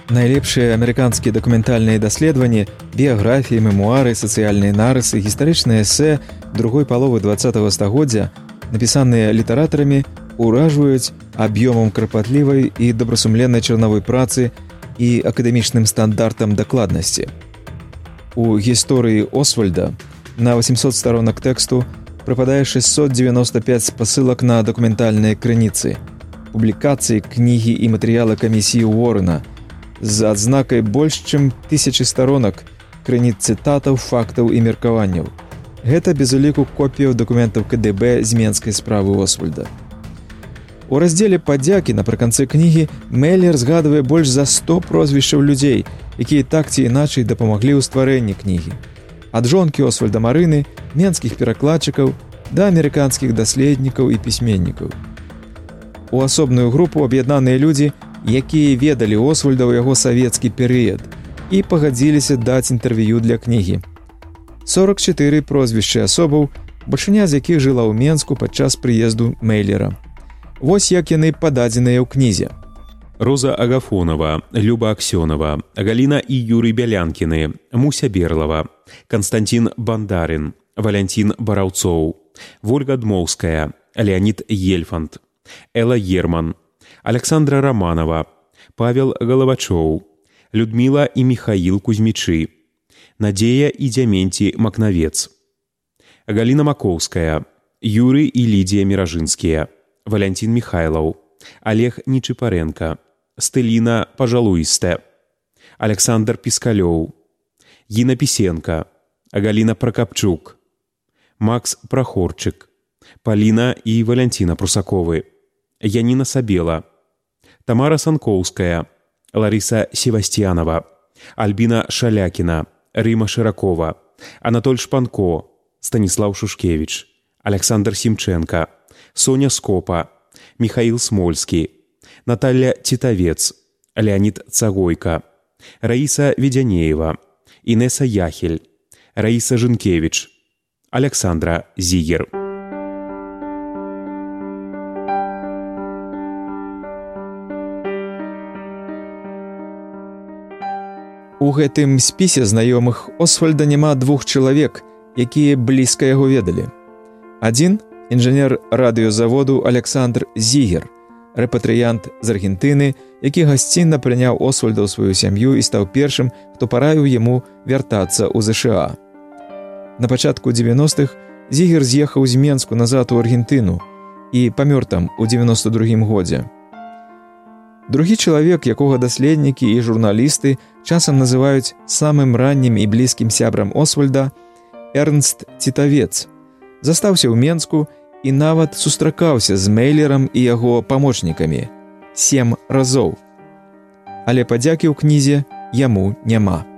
Найлепшыя амерыканскія дакументальныя даследаванні, біяграфіі, мемуары, сацыяльныя нарысы, гістарычныя эсэ другой паловы 20-го стагоддзя, напісаныя літаратарамі, уражваюць аб'ёмам карпатлівай і добрасумленнай чарнавой працы і акадэмічным стандартам дакладнасці. У гісторыі Освальда на 800 старонак тэксту прыпадае 695 спасылак на дакументальныя крыніцы, публікацыі, кнігі і матэрыялы камісіі Уоррена з адзнакай больш чым 1000 старонак крыніц цытатаў, фактаў і меркаванняў. Гэта без уліку копіяў дакументаў КДБ з менскай справы Освальда. У раздзеле «Падзякі» напрыканцы кнігі Меллер згадвае больш за 100 прозвішчаў людзей, якія так ці іначай дапамаглі ў стварэнні кнігі. Ад жонкі Освальда Марыны, менскіх перакладчыкаў да амерыканскіх даследнікаў і пісьменнікаў. У асобную групу аб'яднаныя людзі, якія ведалі Освальда ў яго савецкі перыяд і пагадзіліся даць інтэрв'ю для кнігі. 44 прозвішчы асобаў, бальшыня з якіх жыла ў Менску падчас прыезду Мейлера. Вось як яны пададзеныя ў кнізе. Роза Агафонова, Люба Аксёнова, Галіна і Юрый Бялянкіны, Муся Берлава, Константин Бандарин, Валянтин Бараўцоў, Вольга Дмоўская, Леонид Ельфанд, Элла Герман, Александра Романова, Павел Головачоў, Людмила і Михаил Кузьмічы, Надзея і Дзяменці Макнавец, Галина Маковская, Юрый і Лідія Міражынскія, Валянтин Михайлаў, Олег Нечипаренко, Стелина Пожалуйстая, Александр Пискалёў, Гина Писенко, Галина Прокопчук, Макс Прохорчик, Полина и Валентина Прусаковы, Янина Сабела, Тамара Санковская, Лариса Севастьянова, Альбина Шалякина, Рима Широкова, Анатоль Шпанко, Станислав Шушкевич, Александр Симченко, Соня Скопа, Михаил Смольский, Наталья Титовец, Леонид Цагойко, Раиса Ведянеева, Инесса Яхель, Раиса Жинкевич, Александра Зигер. У гэтым спісе знаёмых Освальда няма 2 чалавек, якія блізка яго ведалі. Адзін – інжынер радыёзаводу Александр Зігер, рэпатрыянт з Аргентыны, які гасцінна прыняў Освальда ў сваю сям'ю і стаў першым, хто параіў яму вяртацца ў ЗША. На пачатку 90-х Зігер з'ехаў з Менску назад у Аргентыну і памёр там у 92-м годзе. Другі чалавек, якога даследнікі і журналісты часам называюць самым раннім і блізкім сябрам Освальда, Эрнст Титовец, застаўся ў Менску і нават сустракаўся з Мейлерам і яго памочнікамі 7 разоў. Але падзякі ў кнізе яму няма.